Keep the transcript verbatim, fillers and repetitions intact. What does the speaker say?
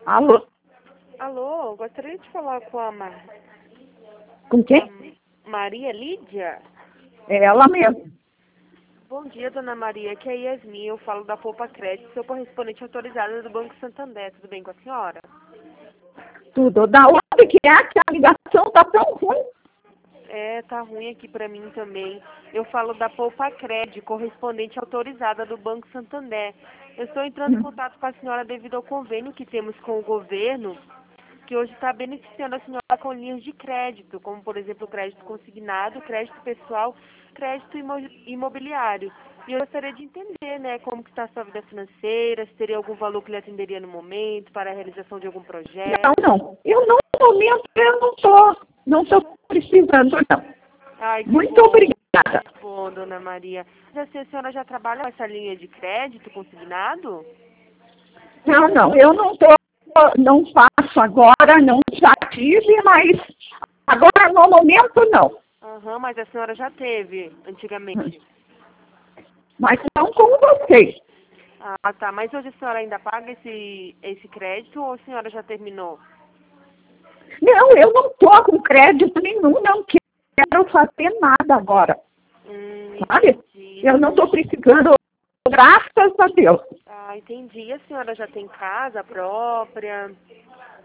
Alô? Alô, gostaria de falar com a, Mar... Com quem? a Maria Lídia? É ela mesmo. Bom dia, dona Maria. Aqui é a Yasmin. Eu falo da Poupa Crédito, sou correspondente autorizada do Banco Santander. Tudo bem com a senhora? Tudo. Da onde que é que a ligação tá tão ruim? É, tá ruim aqui pra mim também. Eu falo da Poupa Crédito, correspondente autorizada do Banco Santander. Eu estou entrando em contato com a senhora devido ao convênio que temos com o governo, que hoje está beneficiando a senhora com linhas de crédito, como, por exemplo, crédito consignado, crédito pessoal, crédito imo- imobiliário. E eu gostaria de entender, né, como que está a sua vida financeira, se teria algum valor que lhe atenderia no momento para a realização de algum Não, projeto. não. Eu não, no momento, eu não tô, não tô precisando, não. Ai, que Muito bom, obrigada. que bom, dona Maria. Já sei, a senhora já trabalha com essa linha de crédito consignado? Não, não, eu não tô, não faço agora, não já tive, mas agora no momento não. Aham, mas a senhora já teve antigamente. Mas não com vocês. Ah, tá. Mas hoje a senhora ainda paga esse, esse crédito ou a senhora já terminou? Não, eu não tô com crédito nenhum, não quero fazer nada agora. Hum, Sabe? entendi. Eu não estou precisando, graças a Deus. Ah, entendi. E a senhora já tem casa própria?